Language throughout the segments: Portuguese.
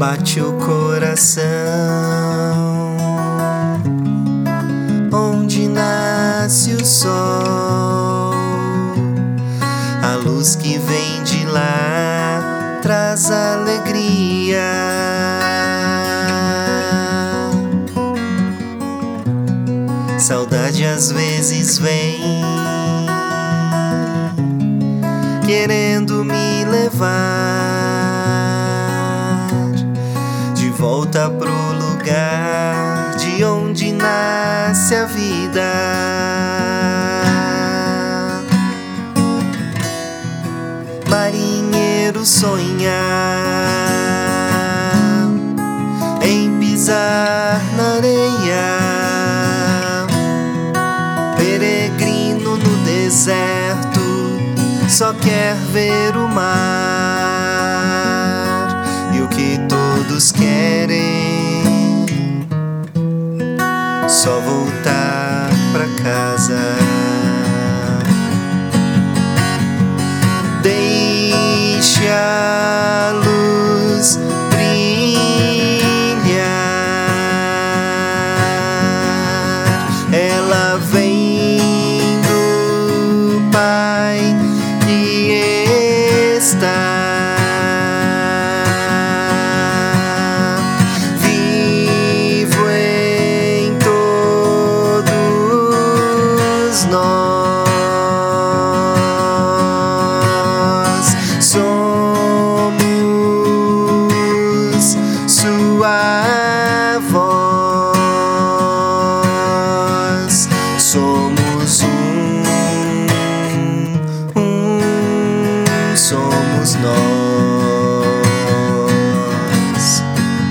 bate o coração, onde nasce o sol, a luz que vem de lá traz alegria. Saudade às vezes vem querendo me levar de volta pro lugar de onde nasce a vida. Marinheiro sonha em pisar na areia, peregrino no deserto, só quer ver o mar. E o que todos querem, só voltar pra casa. Deixe a luz brilhar, ela vem do Pai que está vivo em todos nós. Somos sua voz, somos somos nós.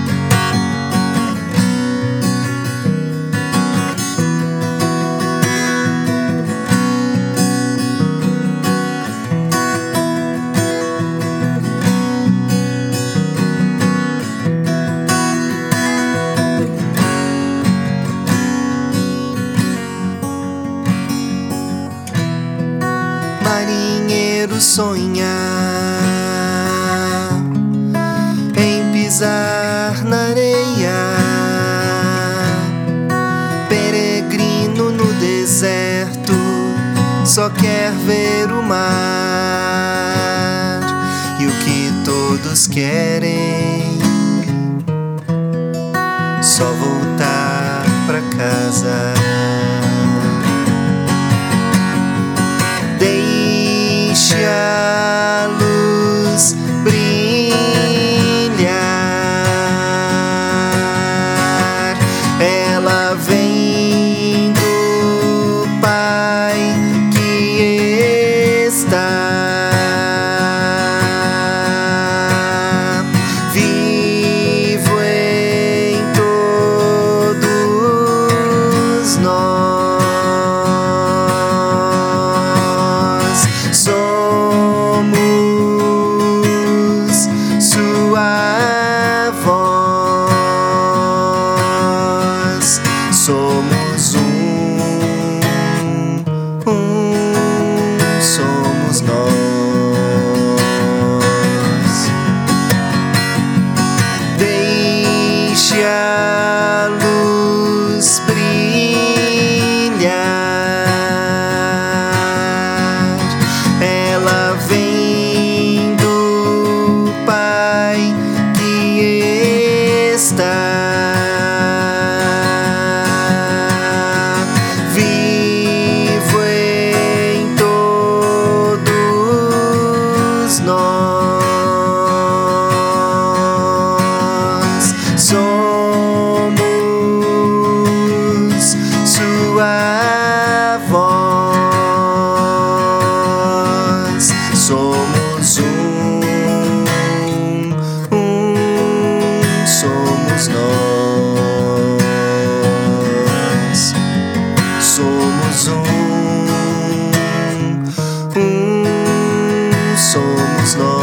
Marinheiro sonha em pisar na areia, peregrino no deserto, só quer ver o mar. E o que todos querem, só voltar pra casa. Deixe a luz brilhar, ela vem do Pai que está vivo em todos nós. Somos sua voz, somos somos nós. Deixe a luz brilhar, ela vem do Pai que está vivo em todos nós. Somos sua voz, somos somos nós. Somos somos nós.